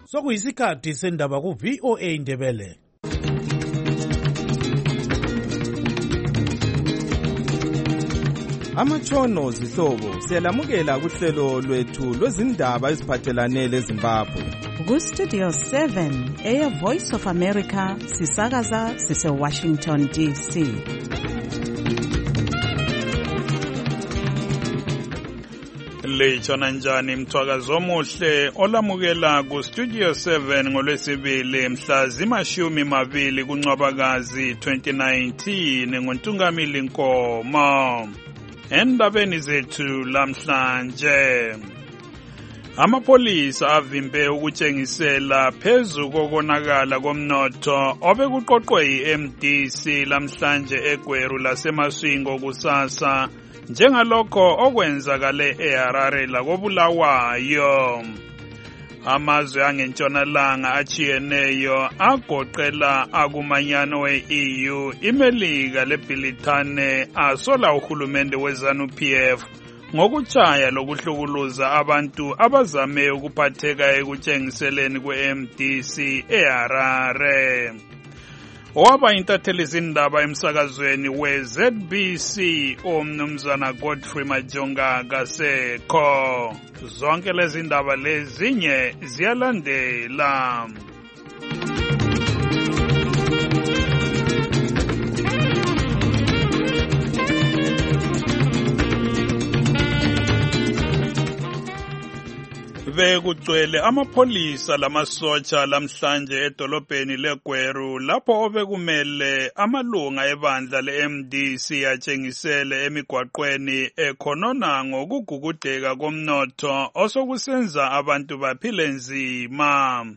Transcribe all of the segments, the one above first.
Sokuyisikhathi sendaba ku VOA Indebele. Amatshono zihlobo siyalamukela kuhlelo lwethu lwezindaba eziphathelane leZimbabwe. Ku-Studio 7 Air Voice of America sisakaza sise-Washington DC. Lechona njani mthwakazo omuhle olamukela ku-Studio 7 ngolwesibili mhla zimashumi kuNcwabakazi 2019 ngoNtungamili Nkomo. Endabeni zethu lamhlanje, amapolisa avimbe ukutshengisela phezu kokonakala komnotho obekuqoqwe yi-MDC lamhlanje eGweru laseMasvingo kusasa njengalokho okwenzakale eHarare lakobulawayo. Amazwe angentshonalanga achiyeneyo agoqela akumanyano we-EU, iMelika leBrithani asola uhulumende weZANU-PF ngokutshaya lokuhlukuluza abantu abazame ukuphatheka ekutshengiseleni kwe-MDC eHarare. Owaba intatheli zindaba emsakazweni we-ZBC umnumzana Godfrey Majonga kasekho. Zonke lezi ndaba lezinye ziyalandela. Bekugcwele amapolisa lamasotsha lamhlanje edolobheni leGweru lapho obekumele amalunga ebandla le-MDC atshengisele emigwaqweni ekhonona ngokugugudeka komnotho osokusenza abantu baphile nzima.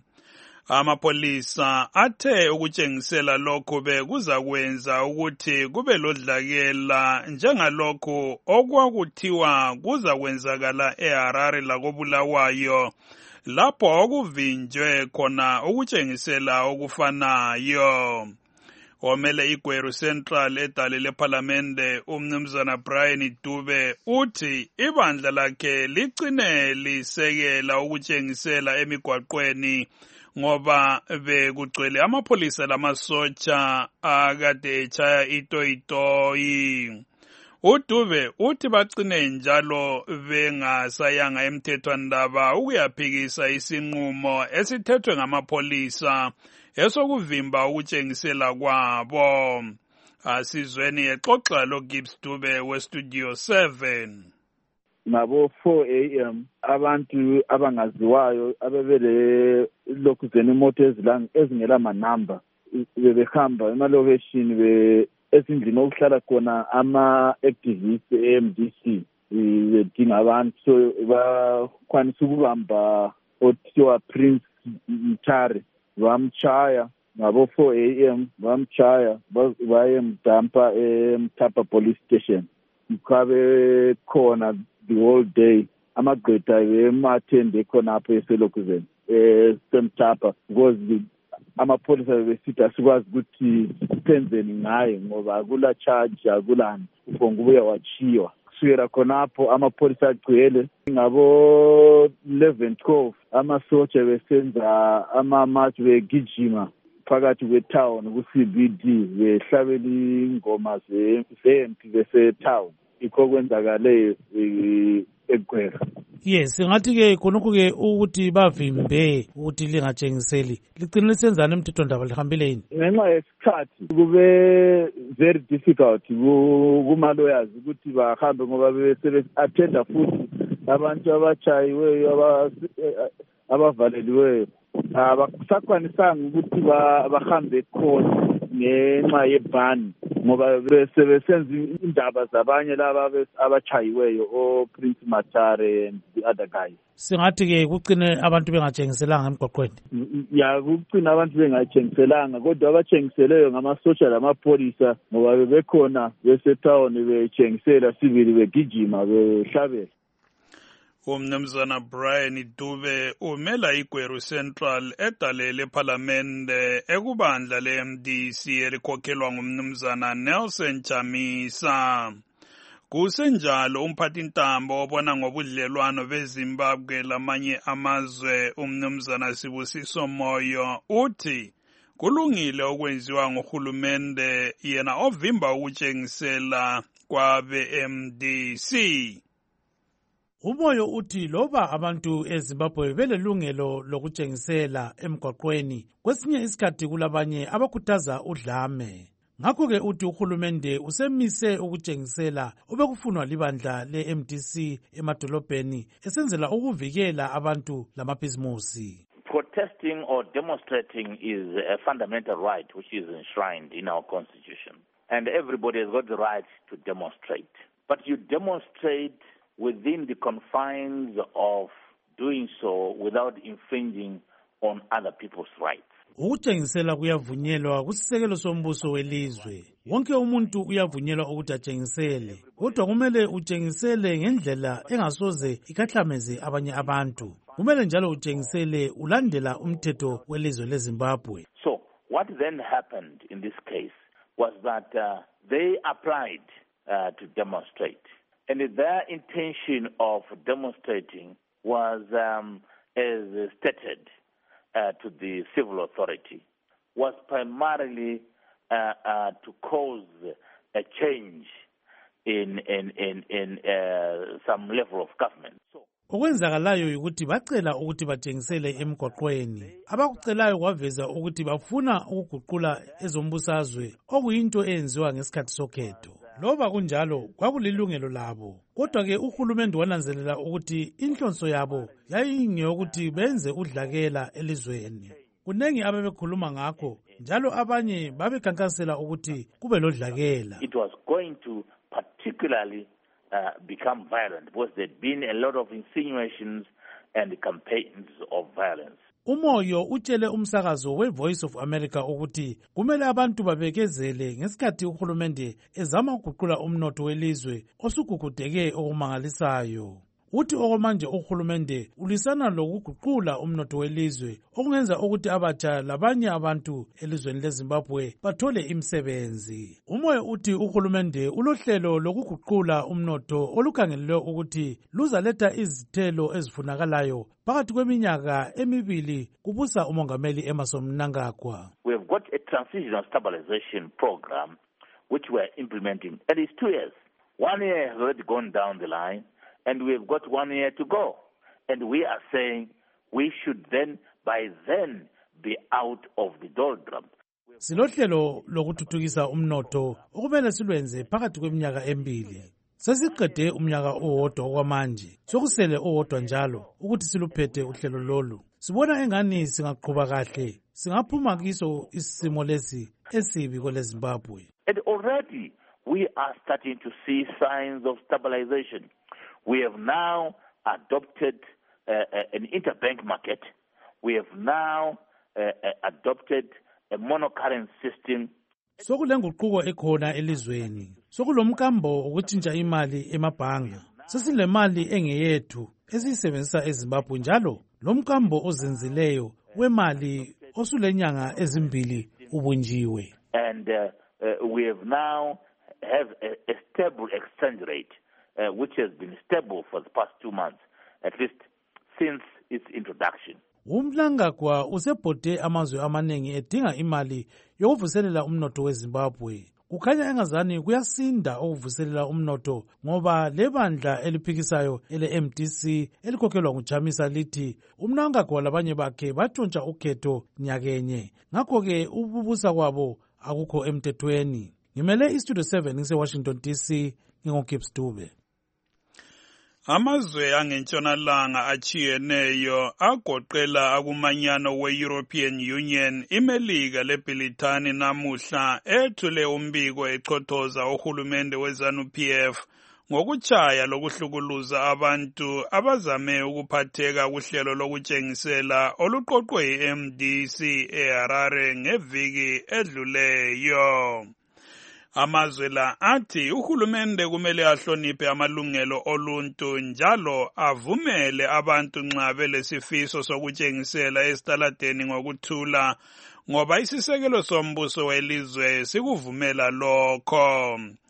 Amapolisa athe ukutshengisela lokhu bekuzakwenza ukuthi kube lodlakela njengalokhu okwakuthiwa kuzakwenzakala eHarare lakobulawayo lapho okuvinjwe khona ukutshengisela okufanayo. Omele iGweru Central edale lePhalamende umnumzana Brian Dube uthi ibandla lakhe ligcine lisekela ukutshengisela emigwaqweni ngoba bekugcwele amapolisa lamasotsha akade echaya itoyitoyi. uDube uthi bagcine njalo bengasayanga emthethwandaba ukuyaphikisa isinqumo esithethwe ngamapolisa esokuvimba ukutshengisela kwabo. Asizweni exoxa loGibbs Dube weStudio 7. Ngabo 4 AM abantu abangaziwayo abebele lokuzena imoto ezingela manamba bebehamba emalokeshini ezindlini okuhlala khona ama-activists e-MDC bedinga abantu, so bakwanisa ukubamba othiwa Prince Mtare bamchaya ngabo 4 AM bamchaya bayemdampa eMtapa police station. Mkabe khona the whole day amagqwetha emathende khonapho eselokuzeni eMtapa because amapolisa besithi asikwazi ukuthi senzeni ngaye ngoba akula charge akulani ngokubuya wachiwa. Kusukela khonapho amapolisa agcwele ngabo 11-12 amasotsha besenza ama-march begijima phakathi kwetown ku-CBD behlabela ingoma zempi besetown. Ikho kwenzakale eGweru. Yes, ngathi-ke khonokho-ke ukuthi bavimbe ukuthi lingatshengiseli ligcine lisenzana emthethwandaba lihambile yini? Ngenxa yesikhathi kube very difficult kuma-lawyers ukuthi bahambe ngoba bese-attenda futhi abantu abachayiweyo abavaleliweyo. Abakusakwanisanga ukuthi bahambe khona ngenxa yebhani ngoba besebenza indaba zabanye laba abachayiweyo oPrince Matare and the other guys. Singathi-ke kucine abantu bengatshengiselanga emgwaqweni. Ya kucina abantu bengatshengiselanga kodwa abatshengiseleyo ngamasotsha lamapolisa ngoba bebekhona besetown betshengisela sibili begijima behlabela. Umnumzana Brian Dube umela iGweru Central edale lePhalamende ekubandla le-MDC elikhokhelwa ngumnumzana Nelson Chamisa. Kusenjalo umphathintambo obona ngobudlelwano beZimbabwe lamanye amazwe umnumzana Sibusiso Moyo uthi kulungile okwenziwa ngohulumende yena ovimba ukutshengisela kwabe-MDC. Umoyo uthi loba abantu eZimbabwe belelungelo lokutshengisela emgwaqweni, kwesinye isikhathi kulabanye abakhuthaza udlame. Ngakho-ke uthi uhulumende usemise ukutshengisela obekufunwa libandla le-MDC emadolobheni esenzela ukuvikela abantu lamabhizimusi. Protesting or demonstrating is a fundamental right which is enshrined in our constitution. And everybody has got the right to demonstrate. But you demonstrate within the confines of doing so without infringing on other people's rights. Ukutshengisela kuyavunyelwa kusisekelo sombuso welizwe. Wonke umuntu uyavunyelwa ukuthi atshengisele, kodwa kumele utshengisele ngendlela engasoze ikahlameze abanye abantu. Kumele njalo utshengisele ulandela umthetho welizwe leZimbabwe. So what then happened in this case was that they applied to demonstrate. And their intention of demonstrating was, as stated to the civil authority, was primarily to cause a change in some level of government. So, okwenzakalayo ukuthi bacela ukuthi batshengisele emgwaqweni. Abakucelayo kwaveza ukuthi bafuna ukuguqula ezombusazwe okuyinto eyenziwa ngesikhathi sokhetho. Loba kunjalo kwakulilungelo labo. Kodwa-ke uhulumende wananzelela ukuthi inhlonso yabo yayingeyokuthi benze udlakela elizweni. Kunengi ababekhuluma ngakho, njalo abanye babekhankasela ukuthi kube lodlakela. It was going to particularly become violent because there'd been a lot of insinuations and campaigns of violence. Umoyo utshele umsakazo we-Voice of America ukuthi kumele abantu babekezele ngesikhathi uhulumende ezama ukuguqula umnotho welizwe osugugudeke okumangalisayo. Uthi okwamanje uhulumende ulisana lokuguqula umnotho welizwe okungenza ukuthi abatsha labanye abantu elizweni leZimbabwe bathole imisebenzi. Umoyo uthi uhulumende ulohlelo lokuguqula umnotho olukhangelelwe ukuthi luzaletha izithelo ezifunakalayo phakathi kweminyaka emibili kubusa umongameli Emmerson Mnangagwa. We have got a transitional stabilization program which we are implementing, and it's 2 years. 1 year has already gone down the line, and we've got 1 year to go. And we are saying we should then, by then, be out of the doldrum. Silohlelo lokuthuthukisa umnotho okumele silwenze phakathi kweminyaka emibili. Sesiqede umnyaka owodwa okwamanje. Sokusele owodwa njalo ukuthi siluphethe uhlelo lolu. Sibona engani singaqhuba kahle, singaphuma kiso isimo lesi esibi kweleZimbabwe. And already we are starting to see signs of stabilization. We have now adopted an interbank market. We have now adopted a monocurrency system. Sokulenguquko ekhona elizweni. Sokulomkambo ukutshintsha imali emabhanga. Sesilemali engeyethu esiyisebenzisa eZimbabwe njalo lomkambo ozinzileyo wemali osulenyanga ezimbili ubunjiwe. And we have now have a stable exchange rate which has been stable for the past 2 months, at least since its introduction. Umnangagwa usebhode amazwe amanengi edinga imali yokuvuselela umnotho weZimbabwe. Kukhanya engazani kuyasinda ukuvuselela umnotho ngoba lebandla eliphikisayo ele-MDC elikhokhelwa nguJamisa lithi uMnangagwa labanye bakhe batshontsha ukhetho nyakenye. Ngakho-ke ukubusa kwabo akukho emthethweni. Ngimele iStudio 7 ngise-Washington DC, ngingoGibbs Dube. Amazwe angentshonalanga achiyeneyo agoqela akumanyano we-European Union, iMelika leBrithani namuhla ethule umbiko echothoza uhulumende we-ZANU-PF ngokutshaya lokuhlukuluza abantu abazame ukuphatheka kuhlelo lokutshengisela oluqoqwe yi-MDC eHarare ngeviki edluleyo. Amazwe la athi uhulumende kumele ahloniphe amalungelo oluntu njalo avumele abantu nxa belesifiso sokutshengisela esitaladeni ngokuthula ngoba isisekelo sombuso welizwe sikuvumela lokho.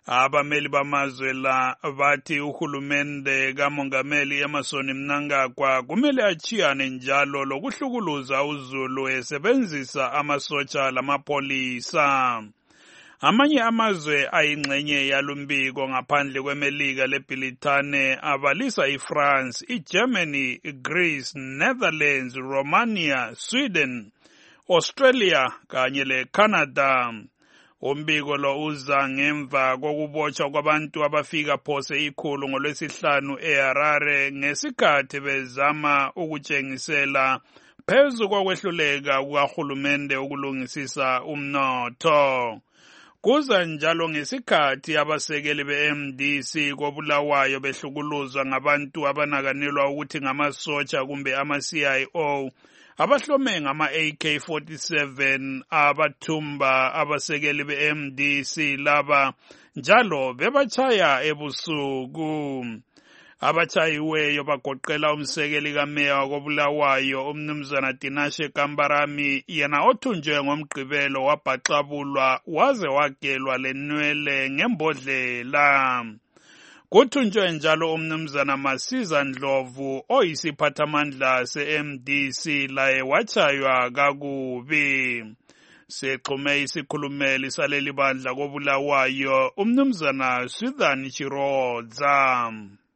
Abameli bamazwe la bathi uhulumende kamongameli Emmerson Mnangagwa kumele achiyane njalo lokuhlukuluza uZulu esebenzisa amasotsha lamapolisa. Amanye amazwe ayingxenye yalumbiko ngaphandle kwemelika leBritane abalisa iFrance, iGermany, Greece, Netherlands, Romania, Sweden, Australia kanye leCanada. Umbiko lo uza ngemva kokubotshwa kwabantu abafika phose 100 ngolwesihlanu eHarare ngesikhathi bezama ukutshengisela phezu kokwehluleka kukahulumende ukulungisisa umnotho. Kuza njalo ngesikhathi abasekeli be-MDC koBulawayo behlukuluzwa ngabantu abanakanelwa ukuthi ngamasotsha kumbe ama-CIO abahlome ngama-AK-47 abathumba abasekeli be-MDC laba njalo bebachaya ebusuku. Abachayiweyo bagoqela umsekeli kameya wakoBulawayo umnumzana Tinashe Kambarami, yena othunjwe ngomgqibelo wabhaxabulwa waze wagelwa lenwele ngembodlela. Kuthunjwe njalo umnumzana Masiza Ndlovu oyisiphathamandla se-MDC laye wachaywa kakubi. Sexhume isikhulumeli saleli bandla koBulawayo umnumzana Swithan Chirodza.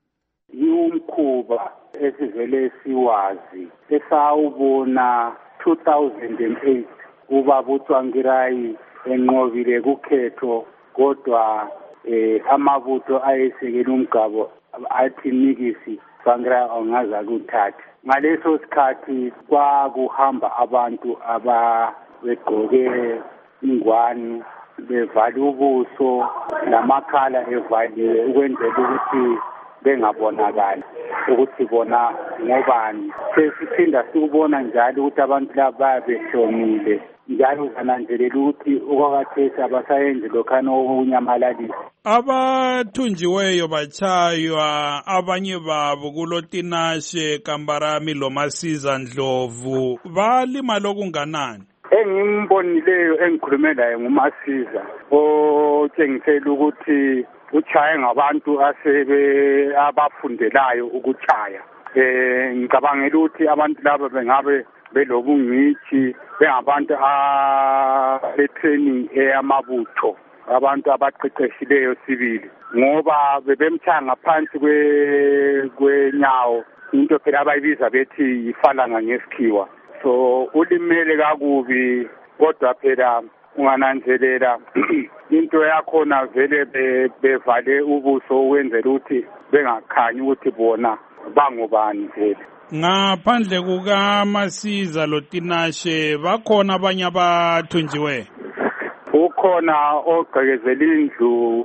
Umkhuba esivele siwazi esawubona 2008 ubaba uTsvangirai enqobile kukhetho kodwa amabutho ayesekela umgabo athi nikisi Tsvangirai ongaza kuthatha. Ngaleso sikhathi kwakuhamba abantu ababegqoke ingwani bevale ubuso lamakhala evaliwe ukwenzela ukuthi bengabonakali ukuthi bona ngobani. Sesiphinda sikubona njalo ukuthi abantu laba babehlomile njalo kananzelela ukuthi okwakhathesi abasayenzi lokhana okunyamalalisa. Abathunjiweyo bachaywa abanye babo kuloTinashe Kambarami loMasiza Ndlovu balima lokunganani? Engimbonileyo engikhulume laye nguMasiza otshengisela ukuthi uchaye ngabantu abafundelayo ukuchaya. Ngicabangela ukuthi abantu laba bengabe belobungcitshi bengabantu be-training eyamabutho, abantu abaqeqeshileyo sibili ngoba bebemchaya ngaphansi kwenyawo into phela abayibiza bethi yifalanga ngesikhiwa. So ulimele kakubi kodwa phela ungananzelela into yakhona vele bevale ubuso ukwenzela ukuthi bengakhanyi ukuthi bona bangobani vele. Ngaphandle kukaMasiza loTinashe bakhona abanye abathunjiwe? Ukhona ogqekezela indlu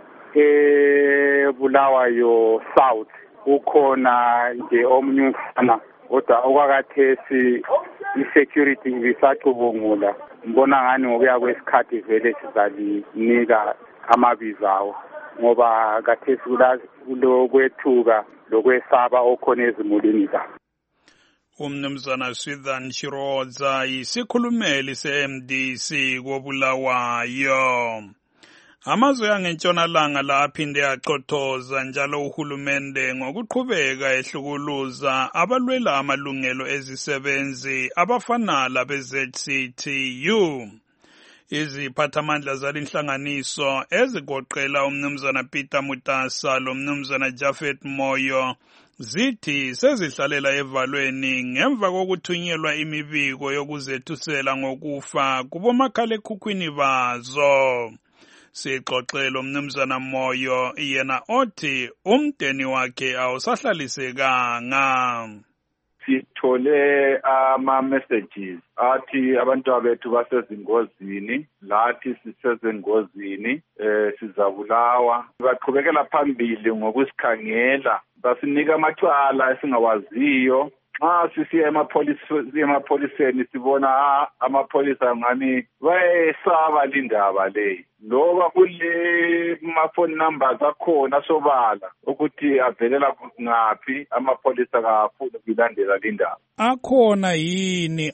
eBulawayo South, ukhona nje omunye umfana kodwa okwakhathesi i-security ibisacubungula. Mbona ngani ngokuya kwesikhathi vele sizalinika amabizo awo ngoba khathesi kulokwethuka lokwesaba okhona ezimulini zabo. Umnumzana Swithan Chirodza yisikhulumeli se-MDC koBulawayo. Amazwe angentshonalanga la aphinde aqothoza njalo uhulumende ngokuqhubeka ehlukuluza abalwela amalungelo ezisebenzi abafana labe-ZCTU. Iziphathamandla zalinhlanganiso ezigoqela umnumzana Peter Mutasa lomnumzana Jafet Moyo zithi sezihlalela evalweni ngemva kokuthunyelwa imibiko yokuzethusela ngokufa kubomakhalekhukhwini bazo. Sixoxela umnumzana Moyo yena othi umndeni wakhe awusahlalisekanga. Sithole ama-messages athi abantu bethu basezingozini, lathi sisezingozini, sizabulawa. Baqhubekela phambili ngokusikhangela, basinika amacala esingawaziyo. Xa sisiya emapholiseni sibona amapholisa ngani bayesaba lindaba leyi. Loba kule ma-phone numbers akhona sobala ukuthi avelela ngaphi amapholisa kafuni ukulandela lindaba. Akhona yini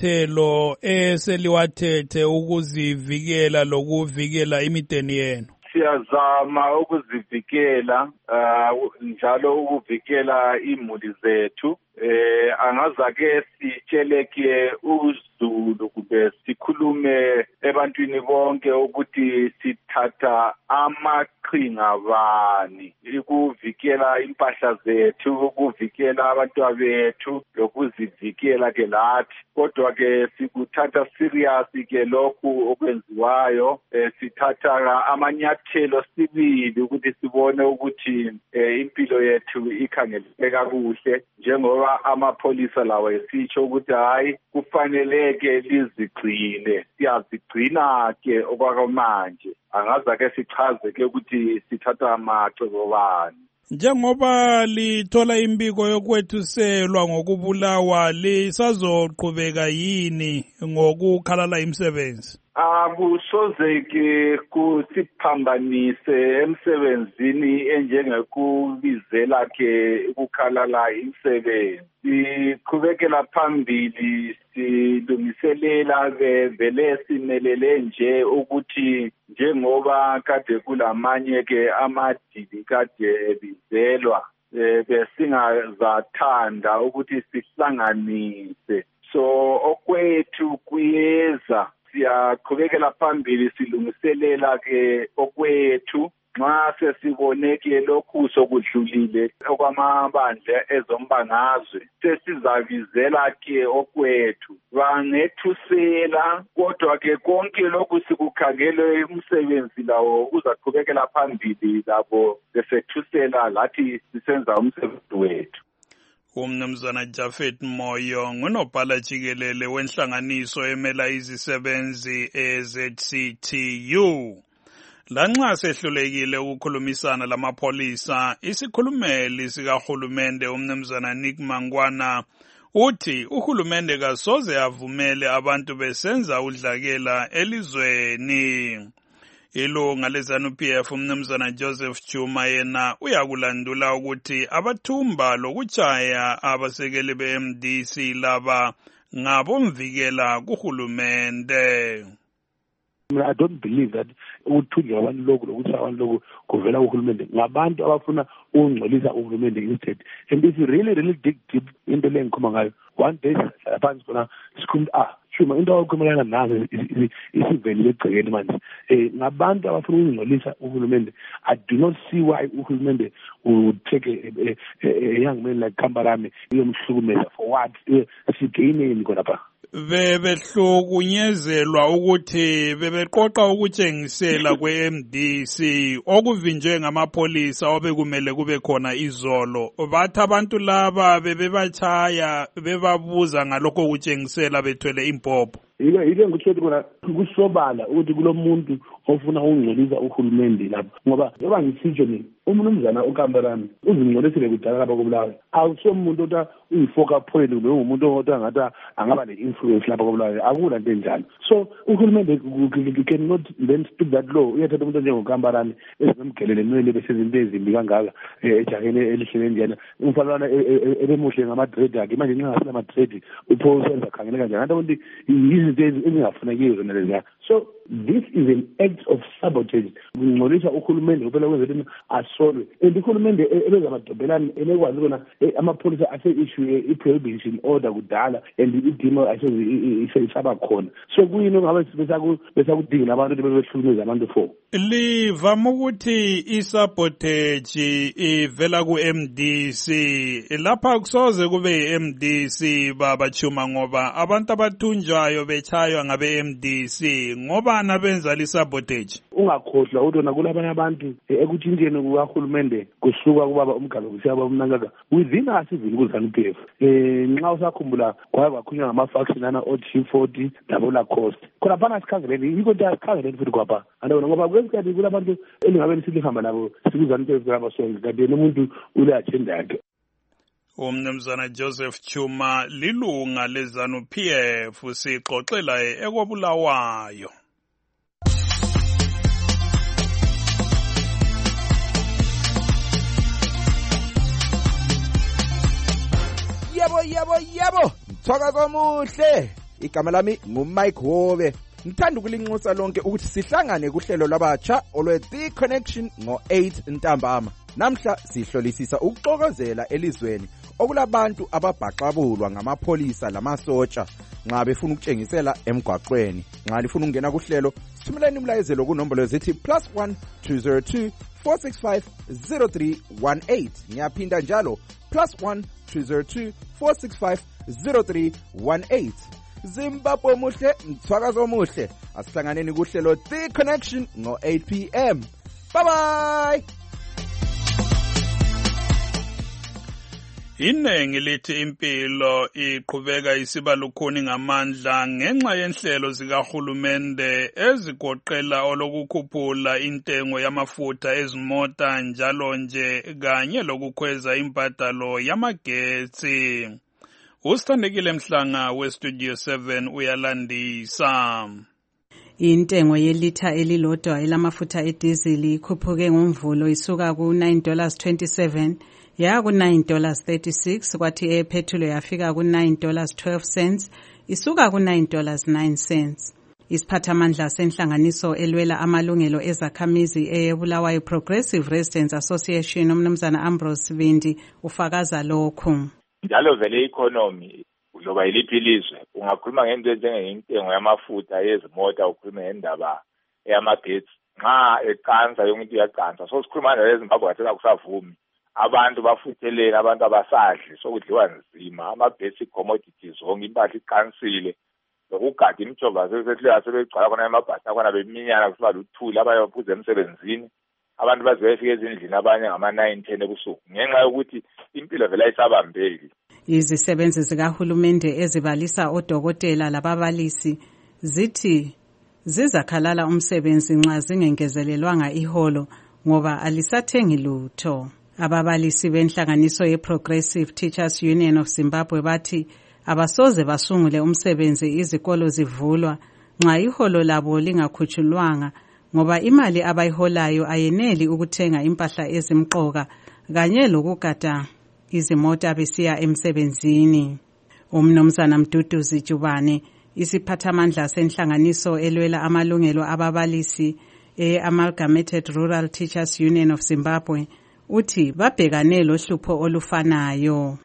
amanyathelo eseliwathethe ukuzivikela lokuvikela imideni yenu? siyazama ukuzivikela njalo ukuvikela imuli zethu. Angazake sitsheleke uZulu kube sikhulume ebantwini bonke ukuthi sithatha amaqhinga bani ukuvikela impahla zethu, ukuvikela abantwana bethu lokuzivikela ke lathi. Kodwa ke sikuthatha serious ke lokhu okwenziwayo. Sithatha amanyathelo sibili ukuthi sibone ukuthi impilo yethu ikhangeleka kuhle, njengoba amapholisa lawo esitsho ukuthi hayi kufaneleke lizigcine. Siyazigcina ke okwakamanje. Angaza ke sichaze ke ukuthi sithatha amacebo bani. Njengoba lithola imbiko yokwethuselwa ngokubulawa, lisazoqhubeka yini ngokukhalala imisebenzi? Akusoze ke kusiphambanise emsebenzini enjengekubizela ke ukukhalala imisebenzi. Siqhubekela phambili, silungiselela vele simelele nje ukuthi njengoba kade kulamanye ke amadili kade bizelwa, besingazathanda ukuthi sihlanganise. So okwethu kuyeza, siyaqhubekela phambili silungiselela ke okwethu. Nxa sesibone ke lokhu sokudlulile okwamabandla ezombangazwe, sesizabizela ke okwethu bangethusela. Kodwa ke konke lokhu sikukhangele umsebenzi lawo uzaqhubekela phambili, labo besethusela lathi sisenza umsebenzi wethu. Umnumzana Japhet Moyo ngunobhala jikelele wenhlanganiso emela izisebenzi eZCTU. Lanxa sehlulekile ukukhulumisana lamapholisa, isikhulumeli sikahulumende umnumzana Nick Mangwana uthi uhulumende kasoze avumele abantu besenza udlakela elizweni. Ilunga leZANU-PF umnumzana Joseph Chuma yena uyakulandula ukuthi abathumba lokutshaya abasekeli be-MDC laba ngabomvikela kuhulumende. I don't believe that ukuthunjwa abantu lokhu lokuthi abantu lokhu kuvela kuhulumende ngabantu abafuna ukungcolisa uhulumende instead. And if you really dig deep into le ngikhuluma ngayo, one day phansi khona sikhuluma Chuma into awukhulumela nazo isivelile egcekeni manje. Ngabantu abafuna ukungcolisa uhulumende. I do not see why uhulumende would take a young man like Kambarame uyomhlukumeza for what? Sigaineni khona pha. Bebehlukunyezelwa ukuthi bebeqoqa ukutshengisela kwe-MDC okuvinjwe ngamapholisa obekumele kube khona izolo. Bathi abantu laba bebebachaya bebabuza ngalokho ukutshengisela bethwele impopho. Yike ngikuthi khona kusobala ukuthi kulomuntu ofuna ukungcolisa uhulumende lapha, ngoba njengoba ngisitsho mina umnumzana uKambarami uzingcolisile kudala lapha koBulawayo. Awusomuntu othi uyifoka point kumbe ungumuntu othi angathi angaba ne-influence lapha koBulawayo. Akula nto enjalo. So uhulumende cannot then speak that law. Uyathatha umuntu njengoKambarami ezimgelele emele besezinto ezimbi kangaka ejaheni elihlele njena. Umfalwana ebemuhle ngama-dread akhe manje nxa ngasela ama-dread upho usenza khangele kanjani. Kanti ukuthi izinto ezingafunekiyo zona leziya. So this is an act of sabotage. Ngingcolisa uhulumende phela kwenza ukuthi asolwe. And uhulumende ebezamadobhelani elekwazi kona amapholisa ase-issue i-prohibition order kudala and idimo isaba khona. So kuyini ngabe besakudingela abantu ukuthi bebehlukumeza abantu for. Livama ukuthi isabotage ivela ku-MDC. Lapha kusoze kube i-MDC babachuma ngoba abantu abathunjwayo bechaywa ngabe-MDC ngoba nabenza lisabotage. Ungakhohlwa udona kulabanye abantu ekutshintsheni kukahulumende kusuka kubaba umgalo kusiyaba umnankaka within asivini kuZANU-PF. Nxa usakhumbula kwakhulunywa ngama-faction ana o-G40 labo Lacoste. Khona phana sikhangeleni yikho nje sikhangeleni futhi kwapha. Andabona ngoba kwesikhathi kulabantu elingabe silihamba nabo sikuZANU-PF ngabasonke kanti umuntu ule agenda yakhe. Umnumzana Joseph Chuma lilunga leZANU-PF sixoxela ekwaBulawayo. Yebo Mthwakazi omuhle, igama lami nguMike Hobe. ngithanda ukulinxusa lonke ukuthi sihlangane kuhlelo labatsha olwe-The Connection ngo-8 ntambama. Namhla sihlolisisa ukuxokozela elizweni okulabantu ababhaxabulwa ngamapholisa lamasotsha nxa befuna ukutshengisela emgwaqweni. Nxa lifuna ukungena kuhlelo, sithumeleni umlayezelo kunombolo ezithi +1 202 465 0318. Ngiyaphinda njalo +1 202 465 0318. Zimbabwe muhle, mthwakazo muhle. Asihlanganeni kuhlelo The Connection ngo-8 p.m. Bye bye. Inengi lithi impilo iqhubeka isiba lukhuni ngamandla ngenxa yenhlelo zikahulumende ezigoqela olokukhuphula intengo yamafutha ezimota njalo nje kanye lokukhweza imbadalo yamagetsi. Usithandekile Mhlanga weStudio 7 uyalandisa. Intengo yelitha elilodwa elamafutha edizili ikhuphuke ngomvulo isuka ku$9.27 ya ku$9.36 kwathi ephethilo yafika ku$9.12 isuka ku$9.09. Isiphathamandla senhlanganiso elwela amalungelo ezakhamizi eBulawayo Progressive Residents Association umnumzana Ambrose Sibindi ufakaza lokhu. Njalo vele economy loba iliphi ilizwe ungakhuluma ngento njengentengo yamafutha yezimota ukhuluma ngendaba eyamagetsi nxa eqansa yonke into iyacansa so sikhuluma ngeZimbabwe athena kusavumi abantu bafuthelene abantu abasadli sokudliwa nzima ama-basic commodities wonke impahla iqansile lokugada imijova sesehlela sebegcwala khona emabhasi akhona beminyana kusiba luthuli abanye baphuza emsebenzini abantu bazefika ezindlini abanye ngama-9-10 ebusuku ngenxa yokuthi impilo vele ayisabambeki. Izisebenzi zikahulumende ezibalisa odokotela lababalisi zithi zizakhalala umsebenzi nxa zingengezelelwanga iholo ngoba alisathengi lutho. Ababalisi benhlanganiso ye-Progressive Teachers Union of Zimbabwe bathi abasoze basungule umsebenzi izikolo zivulwa nxa iholo labo lingakhutshulwanga ngoba imali abayiholayo ayeneli ukuthenga impahla ezimqoka kanye lokugada izimota besiya emsebenzini. Umnumzana Mduduzi Jubane, isiphathamandla senhlanganiso elwela amalungelo ababalisi e-Amalgamated Rural Teachers Union of Zimbabwe, uthi babhekane lohlupho olufanayo.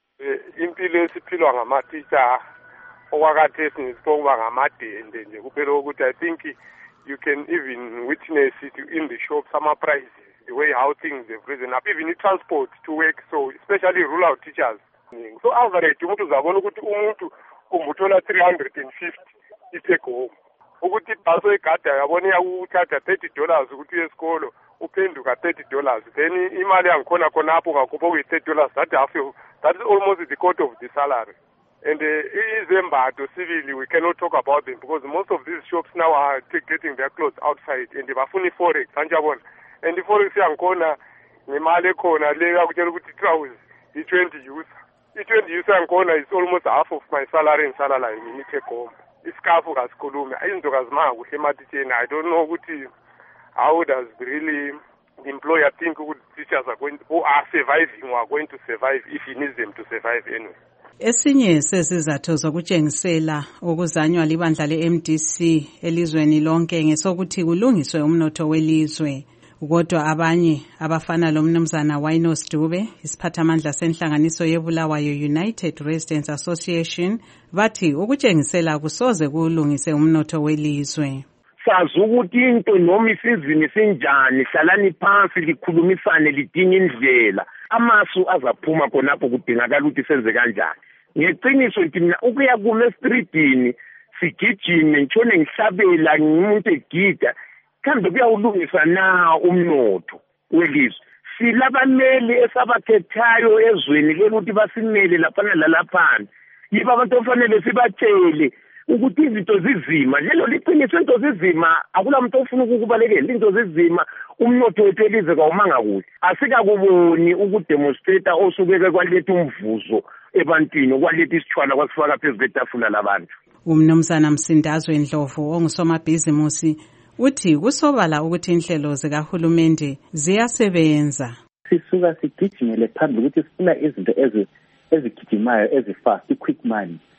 Impilo esiphilwa ngama-teacher okwakhathesi ngisikuba ngamadende nje kuphela ukuthi I think you can even witness it in the shops, some prices, the way how things have risen up, even in transport to work, so especially rural teachers. So average umuntu uzabona ukuthi umuntu kumbuthola 350 itake home. Ukuthi baso egada yabona yakuthatha $30 ukuthi uye esikolo uphenduka $30, then imali yangikhona khonapho ngakhupha ku$30, that is almost the quarter of the salary. And izembatho civil, we cannot talk about them because most of these shops now are getting their clothes outside and bafuna forex anjabona. And the forex yangikhona ngemali ekhona le yakutshela ukuthi trousers i20 user. I20 user yangikhona is almost half of my salary in salary in take home. Iskafu kasikhulumi izinto kazimanga kuhle ematitsheni. I don't know ukuthi how does really the employer think ukuthi teachers are going who are surviving or are going to survive if he needs them to survive anyway. Esinye sezizathu zokutshengisela okuzanywa libandla le-MDC elizweni lonke ngesokuthi kulungiswe umnotho welizwe. Kodwa abanye abafana lomnumzana Wainos Dube, isiphathamandla senhlanganiso yeBulawayo United Residents Association, bathi ukutshengisela kusoze kulungise umnotho welizwe. Sazi ukuthi into noma isizini sinjani, hlalani phansi likhulumisane lidinga indlela. Amasu azaphuma khonapho kudingakala ukuthi senze kanjani. Ngeqiniso mina ukuya kuma streetini sigijime ngitshone ngihlabela ngumuntu egida kambe kuyawulungisa na umnotho welizwe. Silabameli esabakhethayo ezweni lokuthi basimele lapha nalaphana. Yiba abantu ofanele sibatshele ukuthi izinto zizima. Lelo liqiniso into zizima akulamuntu ofuna ukubalekela into zizima. Umnotho wethu elizwe kawumanga kuhle. Asikakuboni ukudemonstrate osukeke kwaletha umvuzo ebantwini okwaletha isithwala kwasifaka phezu kwetafula labantu. Umnumzana Msindazwe Ndlovu ongusomabhizimusi uthi kusobala ukuthi inhlelo zikahulumende ziyasebenza. Sisuka sigijimele phambili ukuthi sifuna izinto ezigijimayo ezifast, quick money.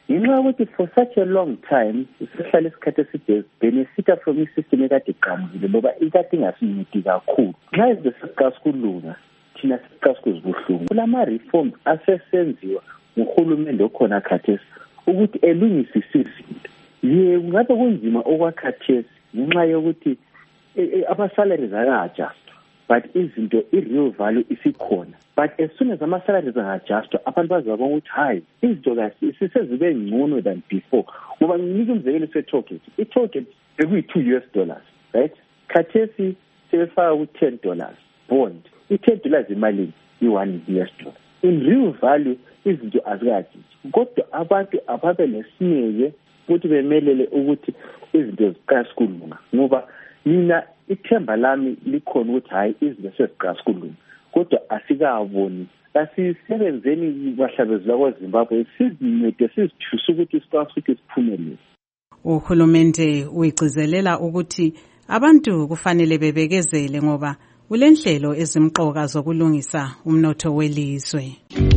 ngenxa yokuthi for such a long time sihlala isikhathi eside benefita from i-system ekade iqamukile ngoba ikade ingasincedi kakhulu. Nxa izinto sesiqala ukulunga thina sesiqala ukuzibuhlungu. Kulama-reforms asesenziwa nguhulumende okhona khathesi ukuthi elungisise izinto. Kungabe kunzima okwakhathesi ngenxa yokuthi ama-salaries aka-adjustwa, but izinto i-real value isikhona. But as soon as ama-salaries anga-adjustwa, abantu bazabona ukuthi hayi izinto kahle sisezibe ngcono than before. Ngoba nginika umzekelo se-tollgate. I-tollgate bekuyi-$2, right? Khathesi sebefaka ku-$10 bond. I-$10 imalini i-$1. In real value izinto azikajiji. Kodwa abantu ababe nesineke ukuthi bemelele ukuthi izinto ziqala ukulunga. Ngoba mina ithemba lami likhona ukuthi hayi izinto seziqala ukulunga. Kodwa asikaboni. Asisebenzeni bahlabezela kwaZimbabwe sizincede sizithuse ukuthi sikwazi ukuthi siphumelele. Uhulumende uyigcizelela ukuthi abantu kufanele bebekezele ngoba kulenhlelo ezimqoka zokulungisa umnotho welizwe.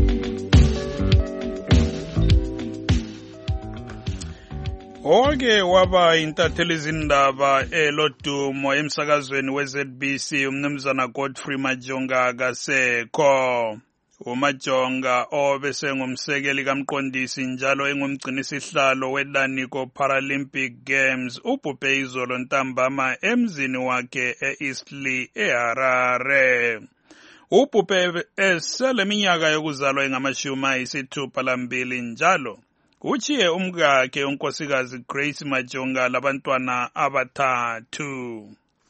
Oke waba intatheli izindaba elodumo emsakazweni we-ZBC umnumzana Godfrey Majonga akasekho. uMajonga obese ngumsekeli kamqondisi njalo engumgcinisihlalo weDaniko Paralympic Games ubhubhe izolo ntambama emzini wakhe eEastleigh eHarare. Ubhubhe eseleminyaka yokuzalwa engama-62 njalo uchiye umkakhe unkosikazi Grace Majonga labantwana abathathu.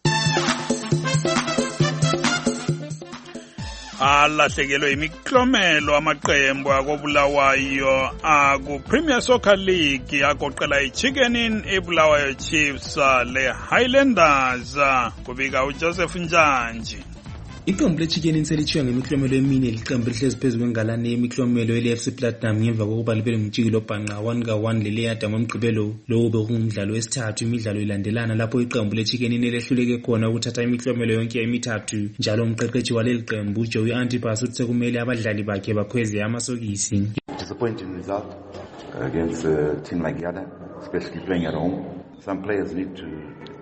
Alahlekelwe imiklomelo amaqembu akobulawayo aku-Premier Soccer League agoqela iChicken Inn eBulawayo Chiefs le-Highlanders kubika uJoseph Njanji. Iqembu leChicken Inn selithiwa ngemiklomelo emine liqembu lihlezi phezu kwengalane yemiklomelo ele-FC Platinum ngemva kokuba libe ngumjikelo obhanqa 1-1 leleyada ngomgqibelo. Lowo bekungumdlalo wesithathu imidlalo ilandelana lapho iqembu leChicken Inn lehluleke khona ukuthatha imiklomelo yonke emithathu. Njalo umqeqeshi waleli qembu Joey Antipas uthi sekumele abadlali bakhe bakhweze amasokisi. Disappointing result against a team like Yada, especially playing at home. Some players need to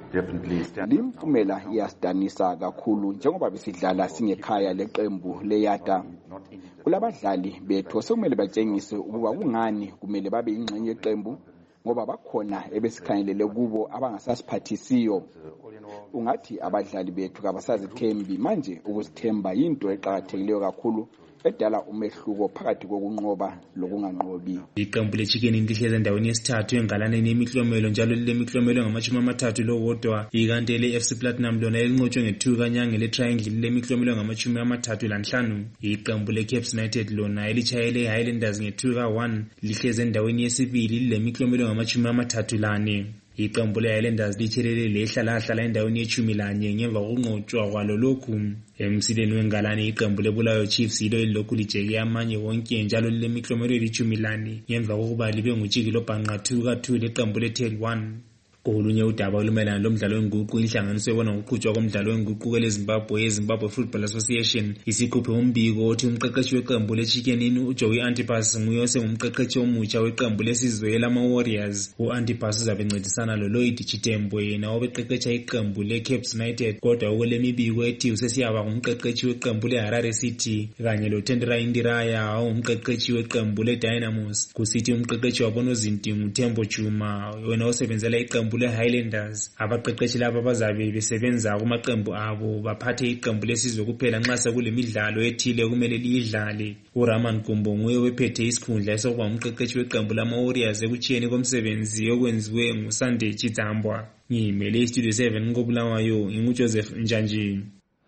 Limphumela iyasidanisa kakhulu njengoba besidlala singekhaya leqembu leyada. Kulabadlali bethu sekumele batshengise ukuba kungani kumele babe ingxenye yeqembu ngoba bakhona ebesikhangelele kubo abangasasiphathisiyo. Ungathi abadlali bethu kabasazithembi manje ukuzithemba into eqhakathekileyo kakhulu edala umehluko phakathi kokunqoba lokunganqobi. Iqembu leChicken Inn lihlezi endaweni yesithathu engalaneni yemiklomelo njalo lilemiklomelo engama-30 lowodwa. Ikanti le-FC Platinum lona elinqotshwe nge-2 kanyange le-Triangle lilemiklomelo engama-35. Iqembu le-Caps United lona elitshayele i-Highlanders nge-2-1 lihlezi endaweni yesibili lilemiklomelo engama-34. Iqembu le-Highlanders litshelele lehlala endaweni ye-11 ngemva kokunqotshwa kwalo lokhu. Emsileni wengalane iqembu leBulawayo Chiefs yilo elilokhu lijeke amanye wonke njalo lilemiklomelo eli-10 ngemva kokuba libe ngujikelo obhanqa 2-2 leqembu le-Tail 1. Kolunye udaba olumayelana lomdlalo wenguqu inhlanganiso ebona ngokuqhutshwa komdlalo wenguqu kweleZimbabwe yeZimbabwe Football Association isikhuphe umbiko othi umqeqeshi weqembu leChicken Inn uJoey Antipas nguye osengumqeqeshi omutsha weqembu lesizwe lama-Warriors. U-Antipas uzabe encedisana loLloyd Chitembwe yena obeqeqesha iqembu leCaps United kodwa okulemibiko ethi usesiyaba ngumqeqeshi weqembu leHarare City kanye loTendera Indiraya ongumqeqeshi weqembu leDynamos kusithi umqeqeshi wabonozinti nguTembo Juma wena osebenzela iqembu le-Highlanders. Abaqeqeshi laba bazabe besebenza kumaqembu abo baphathe iqembu lesizwe kuphela nxa sekulemidlalo ethile kumele liyidlale. uRaman Gumbo nguye wephethe isikhundla esokuba umqeqeshi weqembu lama-Warriors ekutshiyeni komsebenzi okwenziwe nguSunday Chitambwa. Ngimele iStudio 7 koBulawayo nginguJoseph Njanji.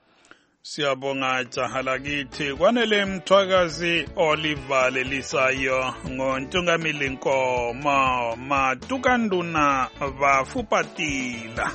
Siyabonga jaha lakithi kwanele mthwakazi Oliver Lelisayo ngontungamili Nkomo Matukanduna Vafupatila.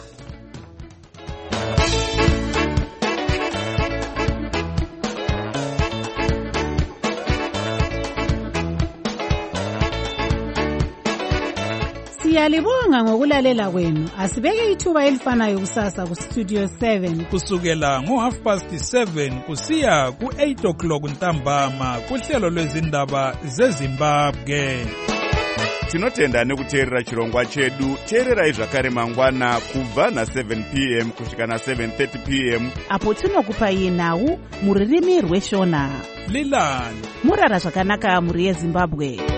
Siyalibonga ngokulalela kwenu. Asibeke ithuba elifanayo kusasa ku Studio 7 kusukela ngo7:30 kusiya ku8 o'clock ntambama kuhlelo lwezindaba zeZimbabwe. tinotenda nekuteerera chirongwa chedu. Teererai zvakare mangwana kubva na7 p.m. kusvika na7:30 p.m. apo tinokupai nhau muririmi rweshona. Lilani murara zvakanaka muri yeZimbabwe.